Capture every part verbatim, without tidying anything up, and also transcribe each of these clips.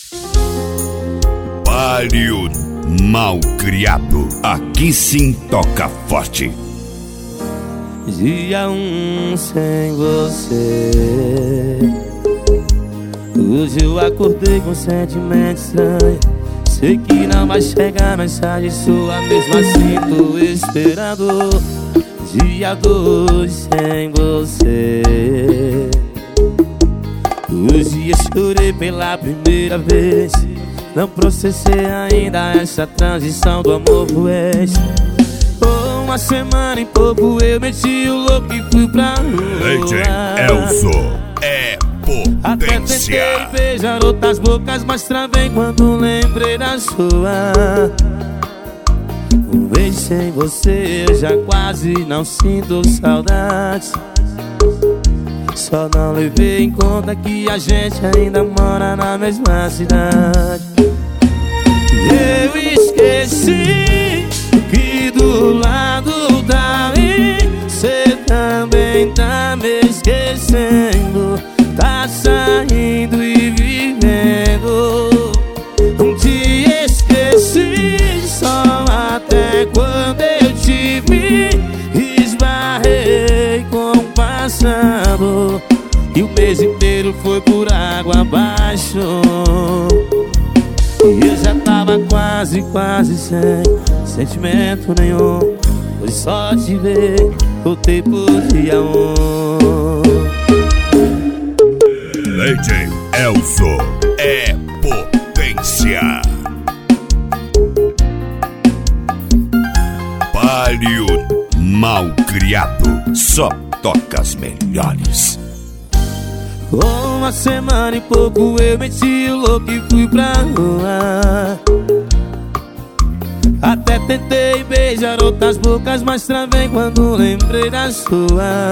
Palio Malcriado, aqui sim toca forte. Dia um sem você. Hoje eu acordei com sentimento estranho. Sei que não vai chegar mensagem sua, mesmo assim tô esperando. Dia dois sem você. Hoje eu chorei pela primeira vez. Não processei ainda essa transição do amor pro ex. Oh, uma semana e pouco eu meti o louco e fui pra rua. Lady Elzo é Até potência. tentei beijar outras bocas, mas travei quando lembrei da sua. Um beijo sem você eu já quase não sinto saudades. Só não levei em conta que a gente ainda mora na mesma cidade. Eu esqueci que do lado daí cê também tá me esquecendo. Tá saindo e vivendo. Te esqueci só até quando eu te vi. Esbarrei com o passado e o mês inteiro foi por água abaixo. E eu já tava quase, quase sem sentimento nenhum. Foi só te ver, voltei por dia um. Lady Elzo é potência. Palio Malcriado, só toca as melhores. Uma semana e pouco eu meti o louco e fui pra rua. Até tentei beijar outras bocas, mas travei quando lembrei da sua.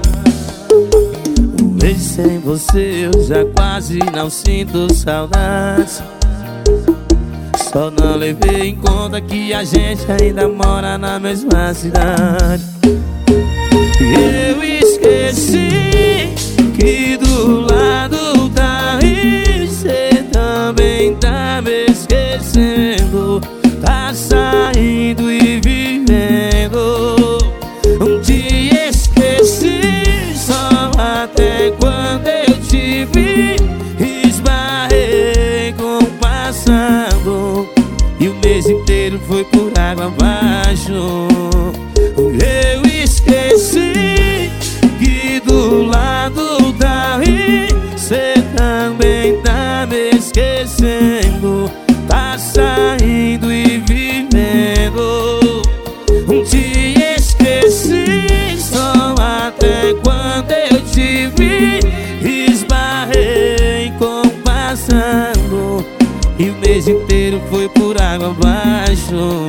Um beijo sem você eu já quase não sinto saudades. Só não levei em conta que a gente ainda mora na mesma cidade. Eu esqueci que do lado daí cê também tá me esquecendo. Tá saindo e vivendo. Te esqueci só até quando eu te vi. Esbarrei com o passado e o mês inteiro foi por água abaixo. Eu esqueci que do lado daí cê também tá me esquecendo. Tá saindo e vivendo. Te esqueci só até quando eu te vi. Esbarrei com o passado e o mês inteiro foi por água abaixo.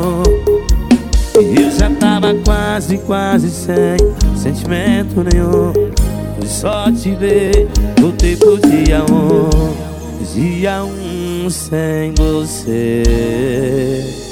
Eu já tava quase, quase sem sentimento nenhum. Foi só te ver, voltei pro dia um. Dia um sem você.